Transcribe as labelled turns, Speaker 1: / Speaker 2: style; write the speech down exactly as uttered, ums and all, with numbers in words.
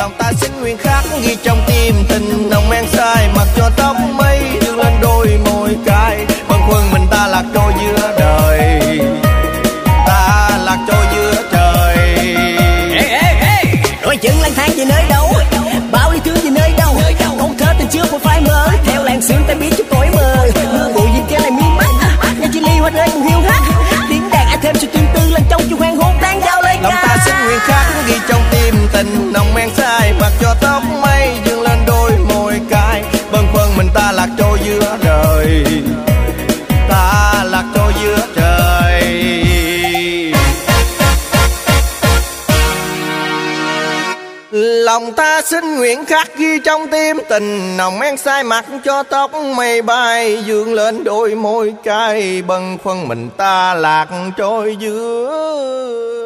Speaker 1: lòng ta xin nguyện khắc ghi trong tim tình nồng men say, mặc cho tóc mây dương lên đôi môi cay, bâng khuâng mình ta lạc trôi giữa đời, ta lạc trôi giữa trời.
Speaker 2: Ê ê ê, đôi chân lang thang về nơi đâu, bao lý thương về nơi đâu, câu thơ tình chưa phải mơ, theo làn sương ta biết chút cõi mơ, mưa bụi nhìn kia lại mi mắt, nghe chia ly hoa rơi cùng hiu hắt, tiếng đàn ai thêm sự tương tư lên trong chu hoang hôn đang giao lời ca.
Speaker 1: Lòng ta xin nguyện khắc ghi trong tim tình nồng men say, mặc cho tóc mây dương lên đôi môi cay, bâng khuâng mình ta lạc trôi giữa đời, ta lạc trôi giữa trời. Lòng ta xin nguyện khắc ghi trong tim tình nồng men say, mặc cho tóc mây bay dương lên đôi môi cay, bâng khuâng mình ta lạc trôi giữa